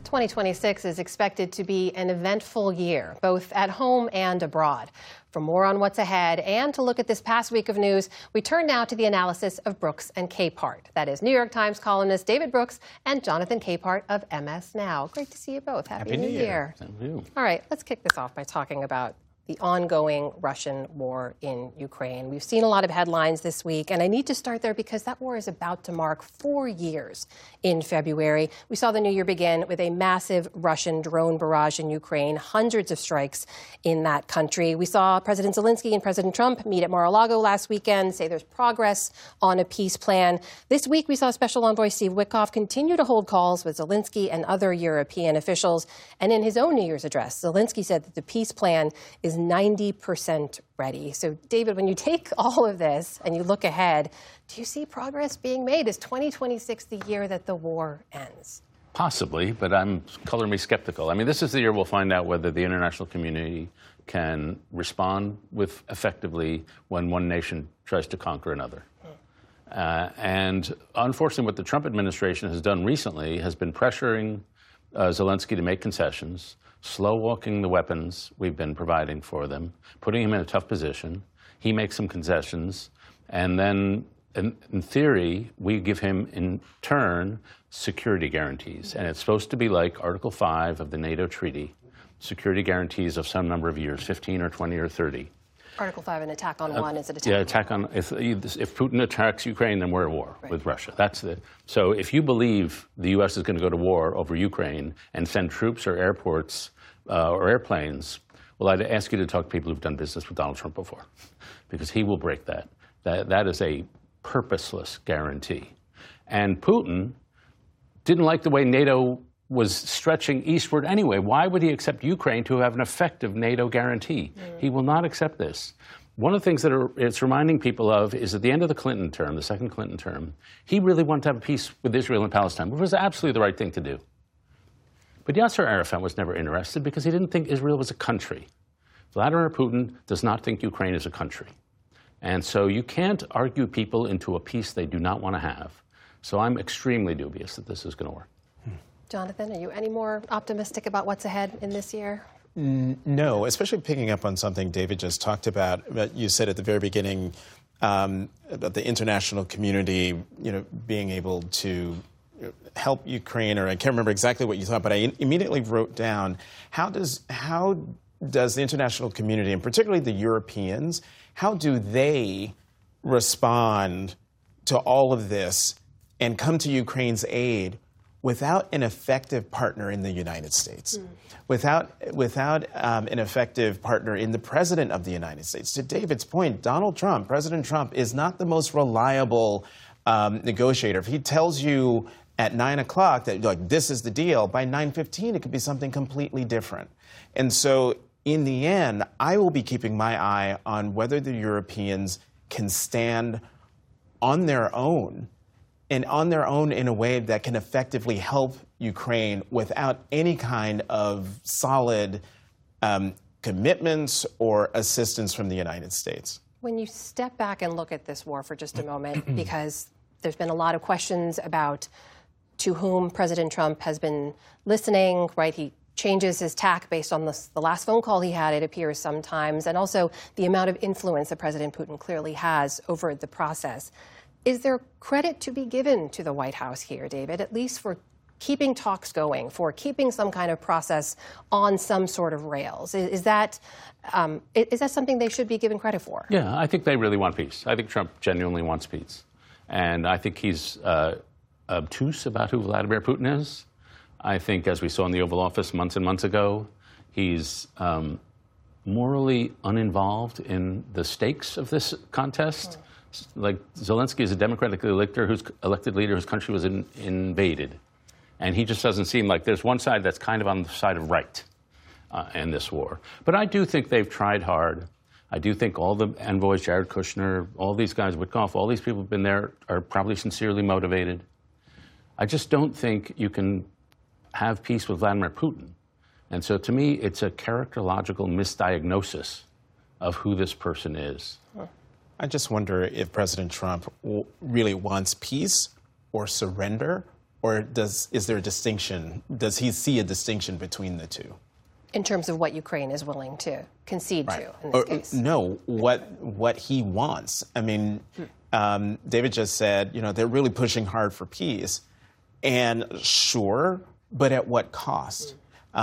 2026 is expected to be an eventful year, both at home and abroad. For more on what's ahead and to look at this past week of news, we turn now to the analysis of Brooks and Capehart. That is New York Times columnist David Brooks and Jonathan Capehart of MS Now. Great to see you both. Happy New Year. Thank you. All right, let's kick this off by talking about the ongoing Russian war in Ukraine. We've seen a lot of headlines this week, and I need to start there because that war is about to mark 4 years in February. We saw the new year begin with a massive Russian drone barrage in Ukraine, hundreds of strikes in that country. We saw President Zelensky and President Trump meet at Mar-a-Lago last weekend, say there's progress on a peace plan. This week, we saw Special Envoy Steve Witkoff continue to hold calls with Zelensky and other European officials. And in his own New Year's address, Zelensky said that the peace plan is 90% ready. So, David, when you take all of this and you look ahead, do you see progress being made? Is 2026 the year that the war ends? Possibly, but I'm color me skeptical. I mean, this is the year we'll find out whether the international community can respond with effectively when one nation tries to conquer another. And unfortunately, what the Trump administration has done recently has been pressuring Zelensky to make concessions, slow-walking the weapons we've been providing for them, putting him in a tough position. He makes some concessions, and then, in theory, we give him, in turn, security guarantees. And it's supposed to be like Article 5 of the NATO treaty, security guarantees of some number of years, 15 or 20 or 30. Article 5, an attack on one is an attack. Yeah, attack on, if Putin attacks Ukraine, then we're at war with Russia. So if you believe the U.S. is going to go to war over Ukraine and send troops or airports or airplanes, well, I'd ask you to talk to people who've done business with Donald Trump before, because he will break that. That is a purposeless guarantee. And Putin didn't like the way NATO was stretching eastward anyway. Why would he accept Ukraine to have an effective NATO guarantee? He will not accept this. One of the things that it's reminding people of is at the end of the Clinton term, the second Clinton term, he really wanted to have a peace with Israel and Palestine, which was absolutely the right thing to do. But Yasser Arafat was never interested because he didn't think Israel was a country. Vladimir Putin does not think Ukraine is a country. And so you can't argue people into a peace they do not want to have. So I'm extremely dubious that this is going to work. Jonathan, are you any more optimistic about what's ahead in this year? No, especially picking up on something David just talked about. You said at the very beginning about the international community, being able to help Ukraine, or I can't remember exactly what you thought, but I immediately wrote down, how does the international community, and particularly the Europeans, how do they respond to all of this and come to Ukraine's aid without an effective partner in the United States, without an effective partner in the President of the United States? To David's point, President Trump is not the most reliable negotiator. If he tells you at 9 o'clock that this is the deal, by 9:15 it could be something completely different. And so in the end, I will be keeping my eye on whether the Europeans can stand on their own, and on their own in a way that can effectively help Ukraine without any kind of solid commitments or assistance from the United States. When you step back and look at this war for just a moment, because there's been a lot of questions about to whom President Trump has been listening, right? He changes his tack based on the last phone call he had, it appears sometimes, and also the amount of influence that President Putin clearly has over the process. Is there credit to be given to the White House here, David, at least for keeping talks going, for keeping some kind of process on some sort of rails? Is that something they should be given credit for? Yeah, I think they really want peace. I think Trump genuinely wants peace. And I think he's obtuse about who Vladimir Putin is. I think, as we saw in the Oval Office months and months ago, he's morally uninvolved in the stakes of this contest. Like, Zelensky is a democratically elected leader whose country was invaded. And he just doesn't seem like there's one side that's kind of on the side of right in this war. But I do think they've tried hard. I do think all the envoys, Jared Kushner, all these guys, Witkoff, all these people who've been there are probably sincerely motivated. I just don't think you can have peace with Vladimir Putin. And so to me, it's a characterological misdiagnosis of who this person is. I just wonder if President Trump really wants peace or surrender or is there a distinction? Does he see a distinction between the two? In terms of what Ukraine is willing to concede to in this case? No, what he wants. I mean, David just said, they're really pushing hard for peace. And sure, but at what cost?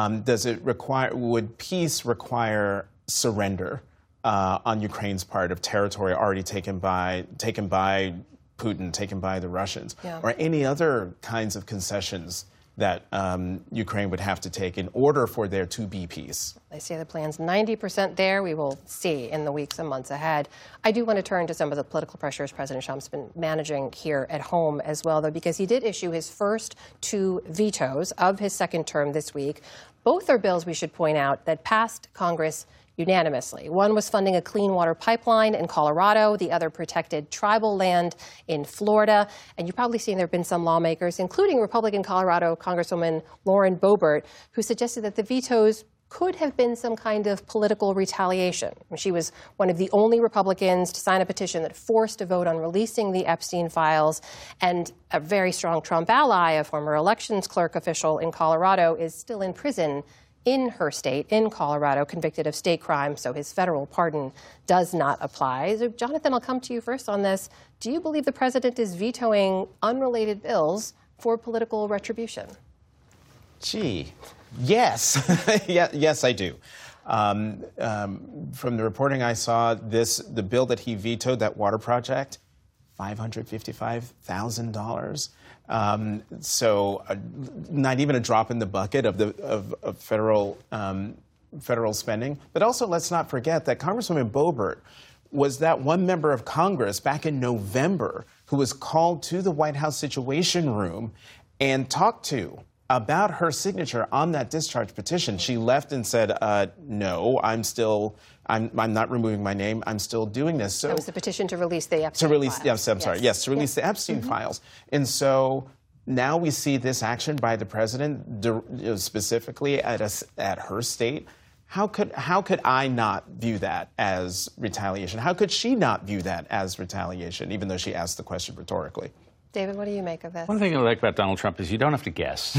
Would peace require surrender on Ukraine's part of territory already taken by Putin, taken by the Russians, or any other kinds of concessions that Ukraine would have to take in order for there to be peace? They say the plan's 90% there. We will see in the weeks and months ahead. I do want to turn to some of the political pressures President Trump's been managing here at home as well, though, because he did issue his first 2 vetoes of his second term this week. Both are bills, we should point out, that passed Congress unanimously. One was funding a clean water pipeline in Colorado. The other protected tribal land in Florida. And you've probably seen there have been some lawmakers, including Republican Colorado Congresswoman Lauren Boebert, who suggested that the vetoes could have been some kind of political retaliation. She was one of the only Republicans to sign a petition that forced a vote on releasing the Epstein files. And a very strong Trump ally, a former elections clerk official in Colorado, is still in prison in her state, in Colorado, convicted of state crime, so his federal pardon does not apply. So, Jonathan, I'll come to you first on this. Do you believe the president is vetoing unrelated bills for political retribution? Gee, yes. Yes, I do. From the reporting I saw, the bill that he vetoed, that water project, $555,000. So not even a drop in the bucket of federal spending. But also, let's not forget that Congresswoman Boebert was that one member of Congress back in November who was called to the White House Situation Room and talked to about her signature on that discharge petition. She left and said, no, I'm not removing my name. I'm still doing this. So that was the petition to release the Epstein files. Yes, I'm sorry. Yes, to release the Epstein files. And so now we see this action by the president specifically at her state. How could I not view that as retaliation? How could she not view that as retaliation, even though she asked the question rhetorically? David, what do you make of this? One thing I like about Donald Trump is you don't have to guess.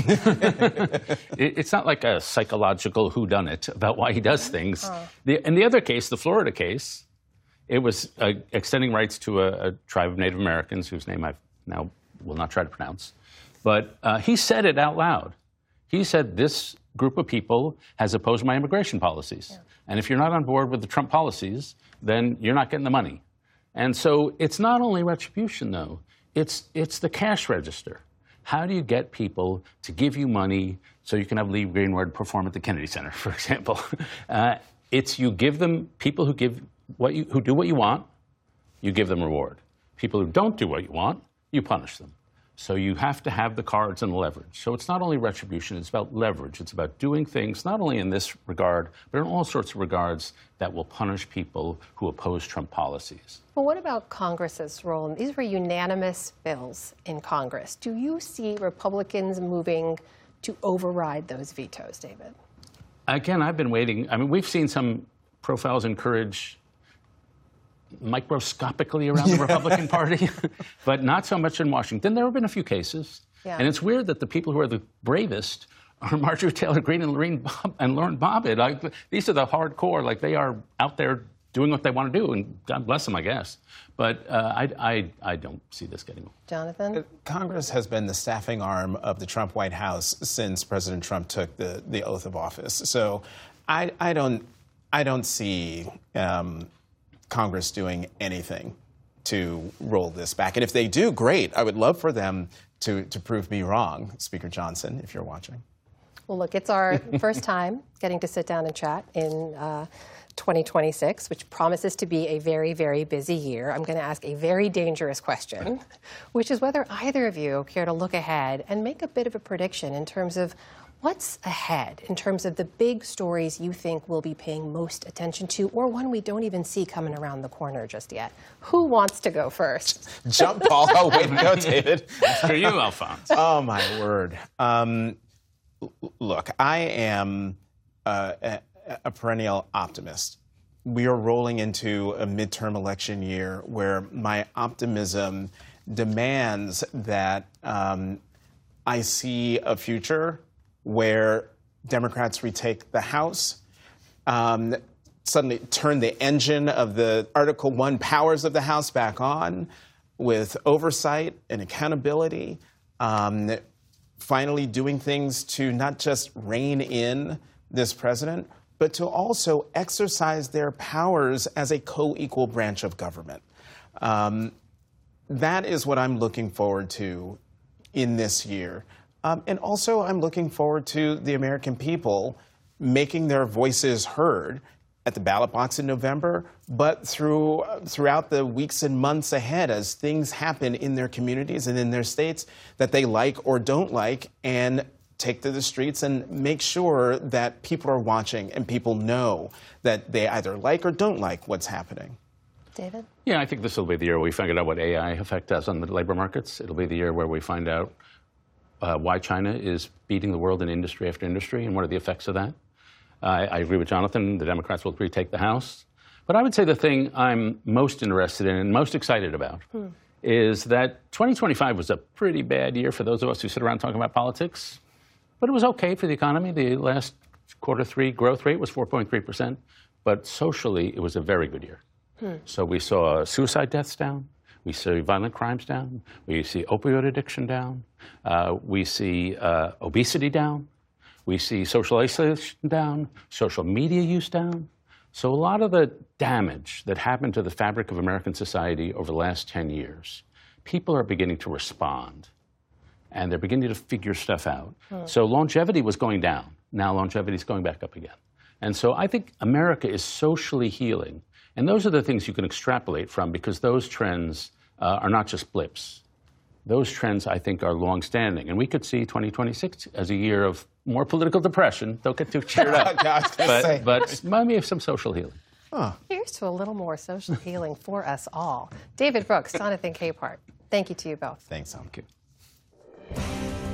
It's not like a psychological whodunit about why he does things. In the other case, the Florida case, it was extending rights to a tribe of Native Americans whose name I now will not try to pronounce. But he said it out loud. He said, this group of people has opposed my immigration policies. Yeah. And if you're not on board with the Trump policies, then you're not getting the money. And so it's not only retribution, though. It's the cash register. How do you get people to give you money so you can have Lee Greenwood perform at the Kennedy Center, for example? It's you give them people who do what you want, you give them reward. People who don't do what you want, you punish them. So you have to have the cards and the leverage. So it's not only retribution, it's about leverage. It's about doing things not only in this regard, but in all sorts of regards that will punish people who oppose Trump policies. Well, what about Congress's role? These were unanimous bills in Congress. Do you see Republicans moving to override those vetoes, David? Again, I've been waiting. I mean, we've seen some profiles encourage microscopically around the Republican Party, but not so much in Washington. There have been a few cases. Yeah. And it's weird that the people who are the bravest are Marjorie Taylor Greene and Lauren Bobbitt. These are the hardcore, they are out there doing what they want to do, and God bless them, I guess. But I don't see this getting. Jonathan? Congress has been the staffing arm of the Trump White House since President Trump took the oath of office. So I don't see Congress doing anything to roll this back. And if they do, great. I would love for them to prove me wrong, Speaker Johnson, if you're watching. Well, look, it's our first time getting to sit down and chat in 2026, which promises to be a very, very busy year. I'm going to ask a very dangerous question, which is whether either of you care to look ahead and make a bit of a prediction in terms of what's ahead, in terms of the big stories you think we'll be paying most attention to, or one we don't even see coming around the corner just yet. Who wants to go first? Jump ball. Oh, way to go, David. For you, Alphonse. Oh, my word. Look, I am a perennial optimist. We are rolling into a midterm election year where my optimism demands that I see a future where Democrats retake the House, suddenly turn the engine of the Article 1 powers of the House back on with oversight and accountability, finally doing things to not just rein in this president, but to also exercise their powers as a co-equal branch of government. That is what I'm looking forward to in this year. And also, I'm looking forward to the American people making their voices heard at the ballot box in November, but throughout the weeks and months ahead as things happen in their communities and in their states that they like or don't like, and take to the streets and make sure that people are watching and people know that they either like or don't like what's happening. David? Yeah, I think this will be the year we figure out what AI effect has on the labor markets. It'll be the year where we find out why China is beating the world in industry after industry and what are the effects of that. I agree with Jonathan. The Democrats will retake the House. But I would say the thing I'm most interested in and most excited about is that 2025 was a pretty bad year for those of us who sit around talking about politics. But it was okay for the economy. The last Q3 growth rate was 4.3%. But socially, it was a very good year. So we saw suicide deaths down. We see violent crimes down. We see opioid addiction down. We see obesity down. We see social isolation down. Social media use down. So a lot of the damage that happened to the fabric of American society over the last 10 years, people are beginning to respond. And they're beginning to figure stuff out. So longevity was going down. Now longevity is going back up again. And so I think America is socially healing. And those are the things you can extrapolate from, because those trends are not just blips. Those trends, I think, are longstanding. And we could see 2026 as a year of more political depression. Don't get too cheered up. but maybe some social healing. Here's to a little more social healing for us all. David Brooks, Jonathan Capehart, thank you to you both. Thanks, Tom. Thank you.